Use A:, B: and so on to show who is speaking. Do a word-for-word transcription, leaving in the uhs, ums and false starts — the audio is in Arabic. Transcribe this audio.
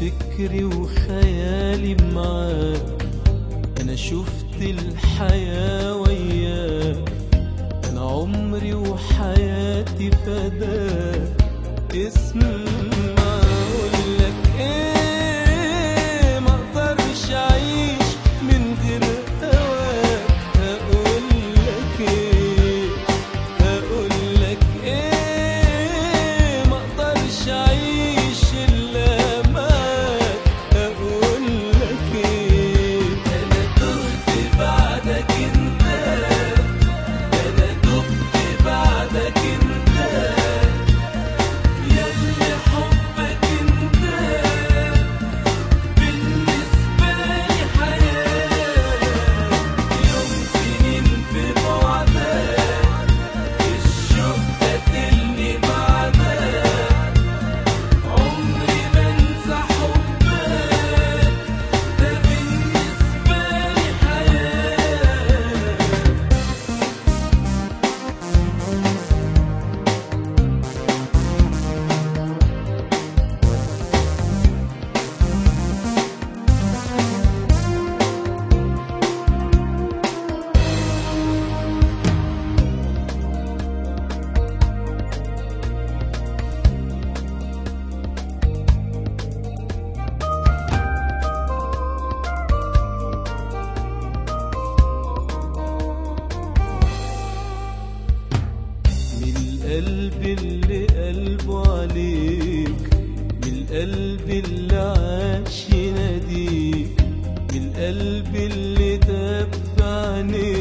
A: فكري وخيالي معاك، أنا شفت الحياة وياك، أنا عمري وحياتي فداك. اسمع أقولك إيه، مقدرش أعيش من غير هواك. هقولك إيه هقولك إيه، مقدرش أعيش إلا معاك. هقولك إيه، أنا تهت بعدك أنت، أنا تهت بعدك أنت، ياللي حبك أنت بالنسبة لي حياة. يوم سنين في بعدك، الشوق قاتلني بعدك، عمري ما انسى حبك، ده بالنسبة لي حياة. من القلب اللي قلبه عليك، من القلب اللي عاش يناديك، من القلب اللي داب في عينيك.